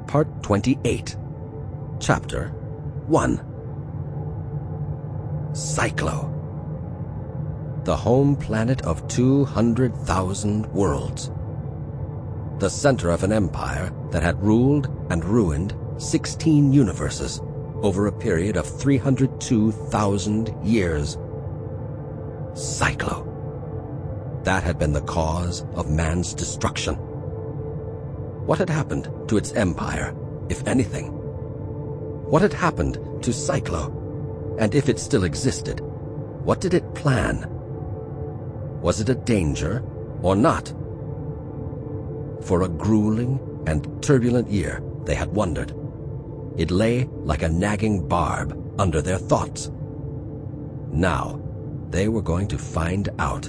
Part 28, Chapter 1. Cyclo, the home planet of 200,000 worlds. The center of an empire that had ruled and ruined 16 universes over a period of 302,000 years. Cyclo. That had been the cause of man's destruction. What had happened to its empire, if anything? What had happened to Cyclo? And if it still existed, what did it plan? Was it a danger or not? For a grueling and turbulent year, they had wondered. It lay like a nagging barb under their thoughts. Now, they were going to find out.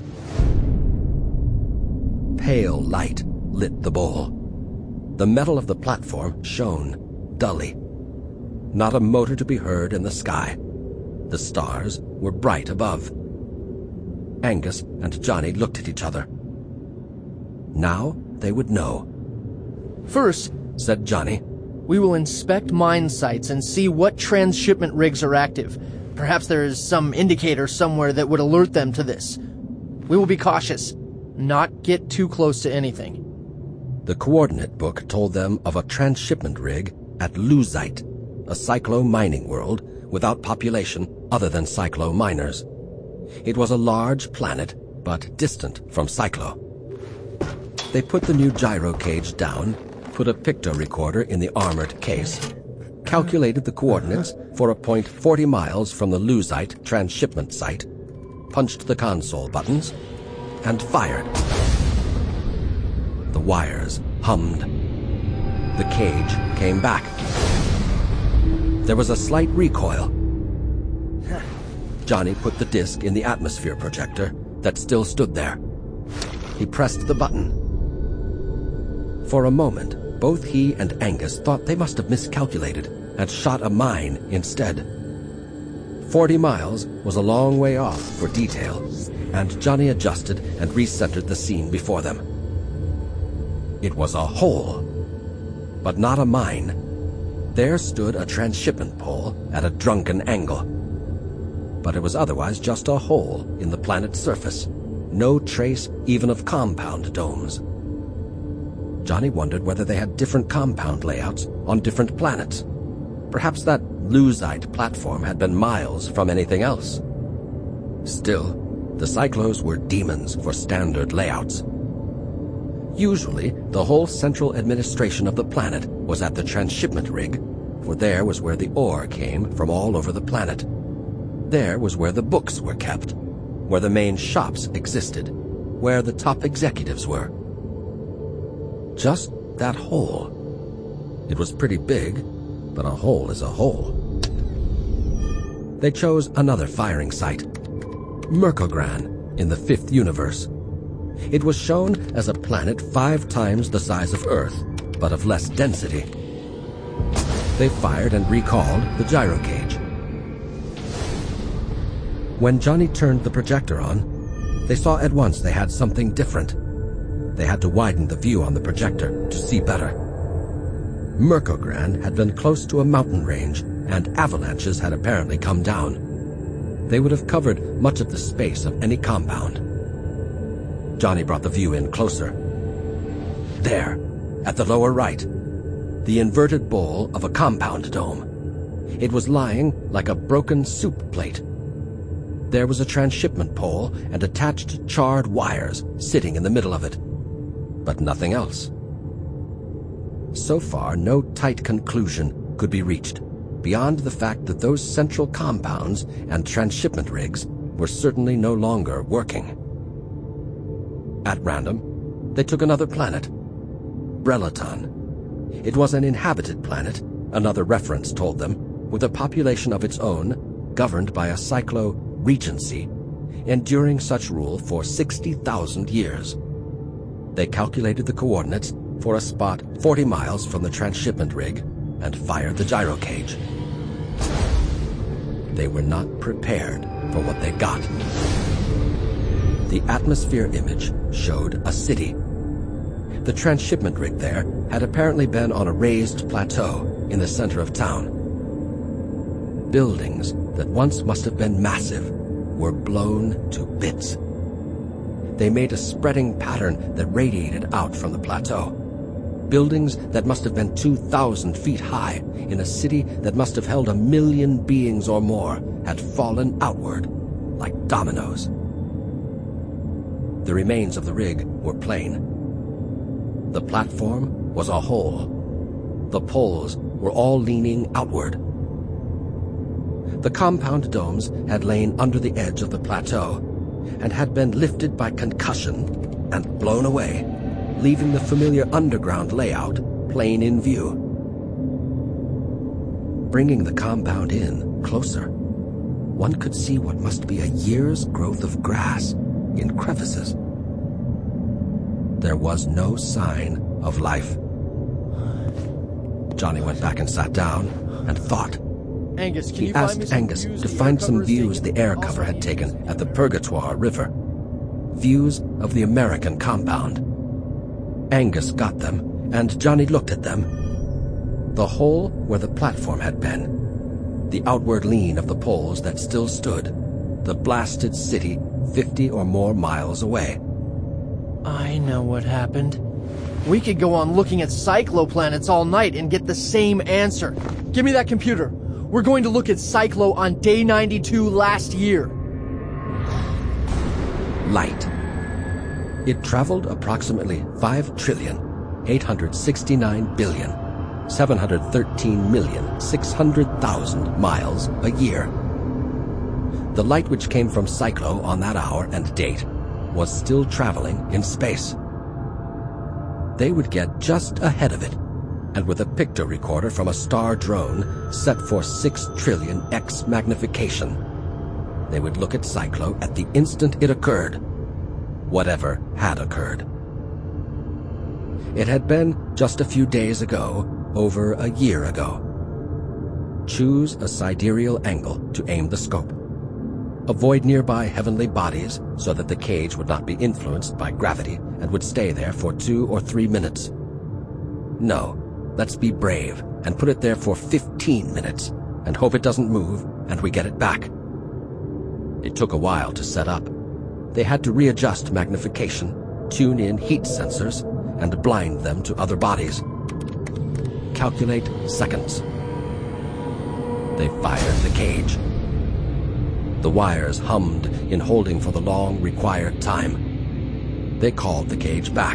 Pale light lit the bowl. The metal of the platform shone dully. Not a motor to be heard in the sky. The stars were bright above. Angus and Johnny looked at each other. Now they would know. First, said Johnny, we will inspect mine sites and see what transshipment rigs are active. Perhaps there is some indicator somewhere that would alert them to this. We will be cautious, not get too close to anything. The coordinate book told them of a transshipment rig at Luzite, a Cyclo mining world without population other than Cyclo miners. It was a large planet, but distant from Cyclo. They put the new gyro cage down, put a picto recorder in the armored case, calculated the coordinates for a point 40 miles from the Luzite transshipment site, punched the console buttons, and fired. The wires hummed. The cage came back. There was a slight recoil. Johnny put the disc in the atmosphere projector that still stood there. He pressed the button. For a moment, both he and Angus thought they must have miscalculated and shot a mine instead. 40 miles was a long way off for detail, and Johnny adjusted and recentered the scene before them. It was a hole, but not a mine. There stood a transshipment pole at a drunken angle. But it was otherwise just a hole in the planet's surface. No trace even of compound domes. Johnny wondered whether they had different compound layouts on different planets. Perhaps that Luzite platform had been miles from anything else. Still, the Cyclos were demons for standard layouts. Usually, the whole central administration of the planet was at the transshipment rig, for there was where the ore came from all over the planet. There was where the books were kept, where the main shops existed, where the top executives were. Just that hole. It was pretty big, but a hole is a hole. They chose another firing site, Mercogran, in the 5th universe. It was shown as a planet 5 times the size of Earth, but of less density. They fired and recalled the gyro cage. When Johnny turned the projector on, they saw at once they had something different. They had to widen the view on the projector to see better. Mercogran had been close to a mountain range, and avalanches had apparently come down. They would have covered much of the space of any compound. Johnny brought the view in closer. There, at the lower right, the inverted bowl of a compound dome. It was lying like a broken soup plate. There was a transshipment pole and attached charred wires sitting in the middle of it, but nothing else. So far, no tight conclusion could be reached, beyond the fact that those central compounds and transshipment rigs were certainly no longer working. At random, they took another planet, Breloton. It was an inhabited planet, another reference told them, with a population of its own, governed by a Cyclo regency, enduring such rule for 60,000 years. They calculated the coordinates for a spot 40 miles from the transshipment rig and fired the gyro cage. They were not prepared for what they got. The atmosphere image showed a city. The transshipment rig there had apparently been on a raised plateau in the center of town. Buildings that once must have been massive were blown to bits. They made a spreading pattern that radiated out from the plateau. Buildings that must have been 2,000 feet high in a city that must have held 1 million beings or more had fallen outward like dominoes. The remains of the rig were plain. The platform was a hole. The poles were all leaning outward. The compound domes had lain under the edge of the plateau and had been lifted by concussion and blown away, leaving the familiar underground layout plain in view. Bringing the compound in closer, one could see what must be a year's growth of grass in crevices. There was no sign of life. Johnny went back and sat down and thought. Angus, He asked Angus to find some views the air cover had taken at the Purgatoire River. Views of the American compound. Angus got them, and Johnny looked at them. The hole where the platform had been. The outward lean of the poles that still stood. The blasted city 50 or more miles away. I know what happened. We could go on looking at cycloplanets all night and get the same answer. Give me that computer. We're going to look at Cyclo on day 92 last year. Light. It traveled approximately 5,869,713,600,000 miles a year. The light which came from Cyclo on that hour and date was still traveling in space. They would get just ahead of it, and with a picto recorder from a star drone set for 6 trillion X magnification, they would look at Cyclo at the instant it occurred, whatever had occurred. It had been just a few days ago, over a year ago. Choose a sidereal angle to aim the scope. Avoid nearby heavenly bodies so that the cage would not be influenced by gravity and would stay there for 2 or 3 minutes. No, let's be brave and put it there for 15 minutes and hope it doesn't move and we get it back. It took a while to set up. They had to readjust magnification, tune in heat sensors, and blind them to other bodies. Calculate seconds. They fired the cage. The wires hummed in holding for the long required time. They called the cage back.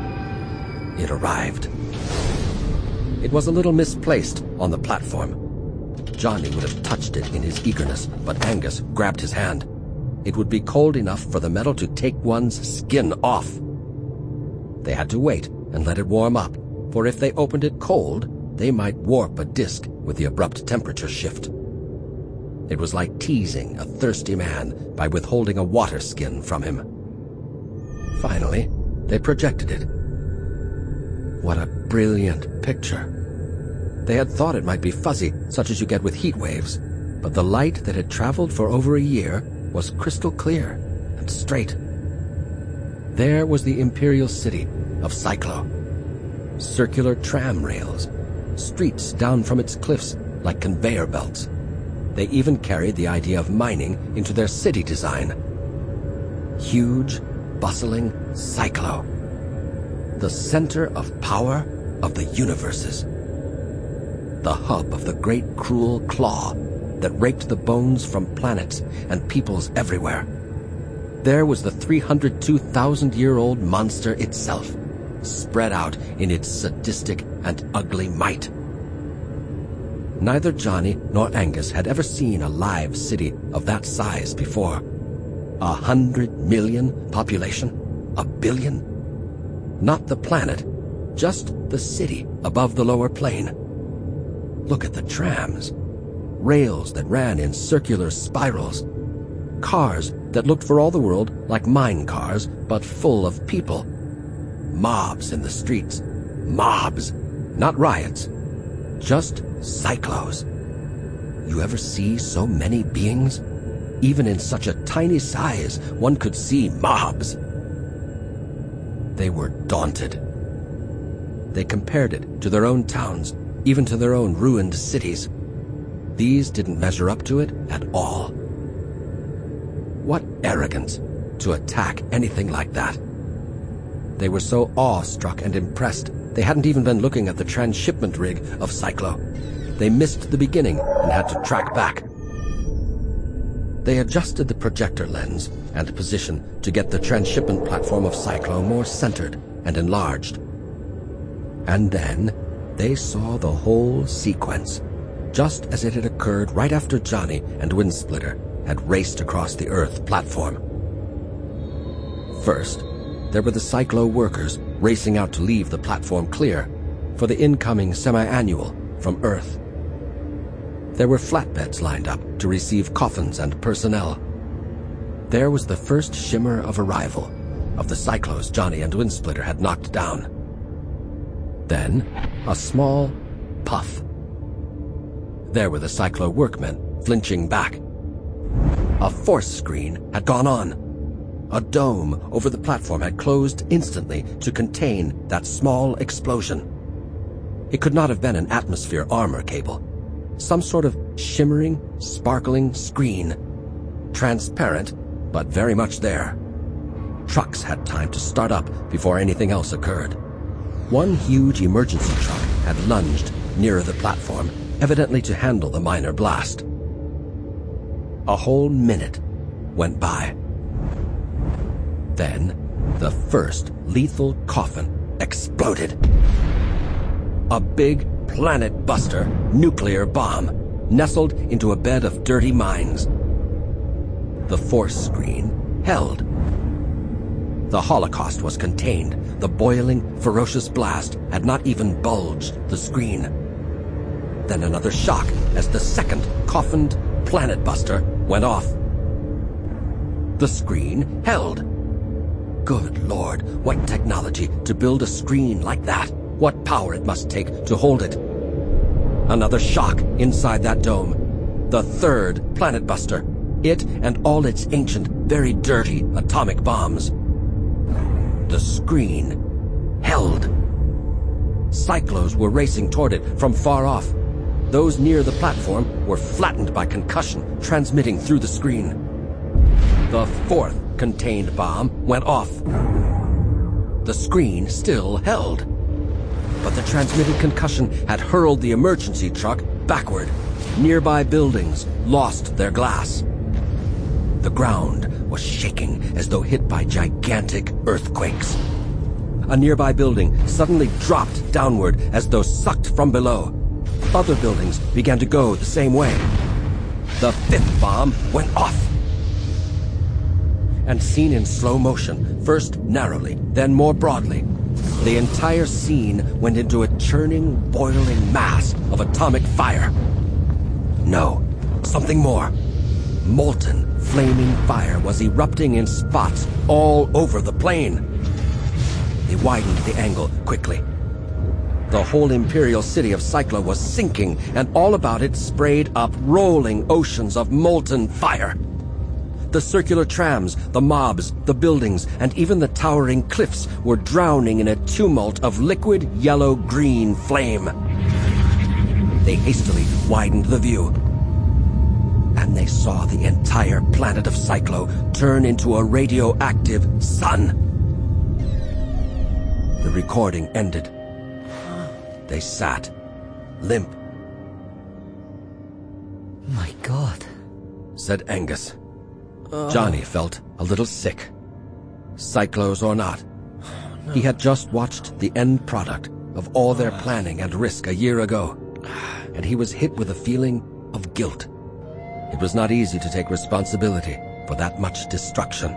It arrived. It was a little misplaced on the platform. Johnny would have touched it in his eagerness, but Angus grabbed his hand. It would be cold enough for the metal to take one's skin off. They had to wait and let it warm up, for if they opened it cold, they might warp a disc with the abrupt temperature shift. It was like teasing a thirsty man by withholding a water skin from him. Finally, they projected it. What a brilliant picture. They had thought it might be fuzzy, such as you get with heat waves, but the light that had traveled for over a year was crystal clear and straight. There was the imperial city of Cyclo. Circular tram rails, streets down from its cliffs like conveyor belts. They even carried the idea of mining into their city design. Huge, bustling Cyclo. The center of power of the universes. The hub of the great cruel claw that raked the bones from planets and peoples everywhere. There was the 302,000-year-old monster itself, spread out in its sadistic and ugly might. Neither Johnny nor Angus had ever seen a live city of that size before. 100 million population? 1 billion? Not the planet, just the city above the lower plane. Look at the trams. Rails that ran in circular spirals. Cars that looked for all the world like mine cars, but full of people. Mobs in the streets. Mobs, not riots. Just cyclos. You ever see so many beings? Even in such a tiny size, one could see mobs. They were daunted. They compared it to their own towns, even to their own ruined cities. These didn't measure up to it at all. What arrogance to attack anything like that. They were so awestruck and impressed, they hadn't even been looking at the transshipment rig of Cyclo. They missed the beginning and had to track back. They adjusted the projector lens and position to get the transshipment platform of Cyclo more centered and enlarged. And then they saw the whole sequence, just as it had occurred right after Johnny and Windsplitter had raced across the Earth platform. First, there were the Cyclo workers racing out to leave the platform clear for the incoming semi-annual from Earth. There were flatbeds lined up to receive coffins and personnel. There was the first shimmer of arrival of the Cyclos Johnny and Windsplitter had knocked down. Then, a small puff. There were the Cyclo workmen flinching back. A force screen had gone on. A dome over the platform had closed instantly to contain that small explosion. It could not have been an atmosphere armor cable. Some sort of shimmering, sparkling screen. Transparent, but very much there. Trucks had time to start up before anything else occurred. One huge emergency truck had lunged nearer the platform, evidently to handle the minor blast. A whole minute went by. Then, the first lethal coffin exploded. A big planet-buster nuclear bomb nestled into a bed of dirty mines. The force screen held. The Holocaust was contained. The boiling, ferocious blast had not even bulged the screen. Then another shock as the second coffined planet buster went off. The screen held. Good Lord, what technology to build a screen like that. What power it must take to hold it. Another shock inside that dome. The third planet buster. It and all its ancient, very dirty atomic bombs. The screen held. Cyclos were racing toward it from far off. Those near the platform were flattened by concussion transmitting through the screen. The fourth contained bomb went off. The screen still held. But the transmitted concussion had hurled the emergency truck backward. Nearby buildings lost their glass. The ground was shaking as though hit by gigantic earthquakes. A nearby building suddenly dropped downward as though sucked from below. Other buildings began to go the same way. The fifth bomb went off. And seen in slow motion, first narrowly, then more broadly, the entire scene went into a churning, boiling mass of atomic fire. No, something more. Molten, flaming fire was erupting in spots all over the plain. They widened the angle quickly. The whole Imperial city of Cyclo was sinking, and all about it sprayed up rolling oceans of molten fire. The circular trams, the mobs, the buildings, and even the towering cliffs were drowning in a tumult of liquid yellow-green flame. They hastily widened the view, and they saw the entire planet of Cyclo turn into a radioactive sun. The recording ended. They sat, limp. My God, said Angus. Johnny felt a little sick. Cyclos or not, he had just watched the end product of all their planning and risk a year ago, and he was hit with a feeling of guilt. It was not easy to take responsibility for that much destruction.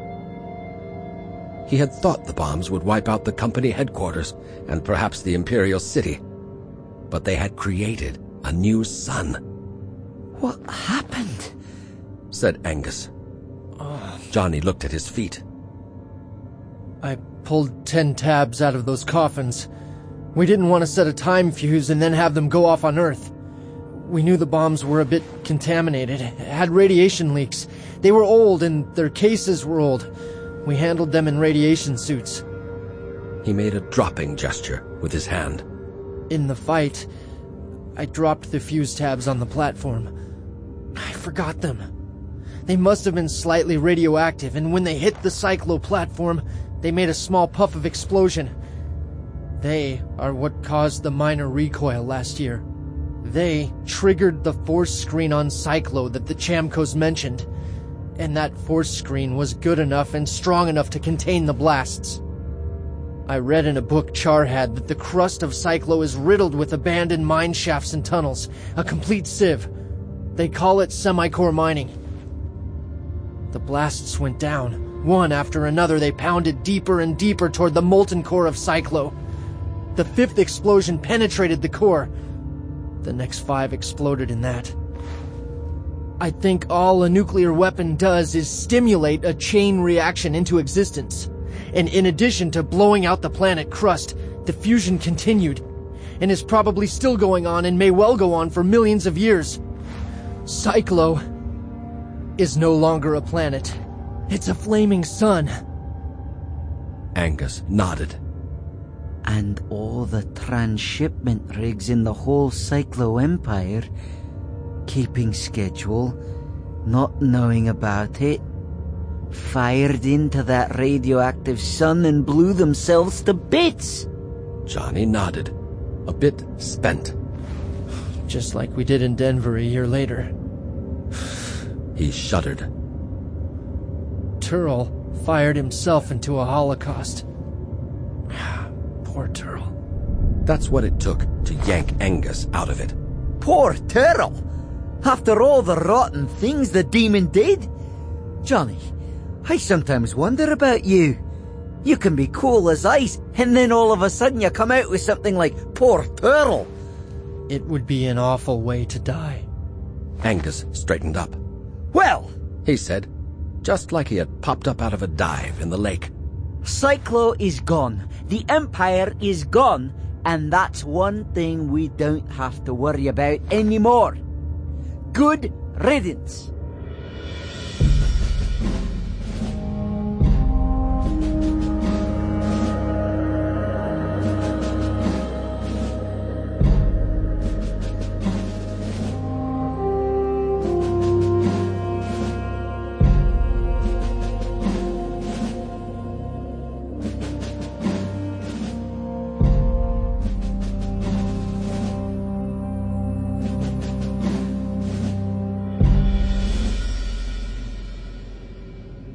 He had thought the bombs would wipe out the company headquarters and perhaps the Imperial city, but they had created a new sun. what happened? Said Angus. Johnny looked at his feet. I pulled 10 tabs out of those coffins. We didn't want to set a time fuse and then have them go off on Earth. We knew the bombs were a bit contaminated, had radiation leaks. They were old and their cases were old. We handled them in radiation suits. He made a dropping gesture with his hand. In the fight, I dropped the fuse tabs on the platform. I forgot them. They must have been slightly radioactive, and when they hit the Cyclo platform, they made a small puff of explosion. They are what caused the minor recoil last year. They triggered the force screen on Cyclo that the Chamcos mentioned, and that force screen was good enough and strong enough to contain the blasts. I read in a book Char had that the crust of Cyclo is riddled with abandoned mine shafts and tunnels, a complete sieve. They call it semi-core mining. The blasts went down. One after another, they pounded deeper and deeper toward the molten core of Cyclo. The fifth explosion penetrated the core. The next 5 exploded in that. I think all a nuclear weapon does is stimulate a chain reaction into existence. And in addition to blowing out the planet crust, the fusion continued, and is probably still going on and may well go on for millions of years. Cyclo is no longer a planet. It's a flaming sun. Angus nodded. And all the transshipment rigs in the whole Cyclo Empire, keeping schedule, not knowing about it, fired into that radioactive sun and blew themselves to bits. Johnny nodded, a bit spent. Just like we did in Denver a year later. He shuddered. Turl fired himself into a holocaust. Poor Turl. That's what it took to yank Angus out of it. Poor Turl! After all the rotten things the demon did? Johnny, I sometimes wonder about you. You can be cool as ice, and then all of a sudden you come out with something like poor Turl. It would be an awful way to die. Angus straightened up. Well, He said, just like he had popped up out of a dive in the lake. Cyclo is gone. The Empire is gone. And that's one thing we don't have to worry about anymore. Good riddance.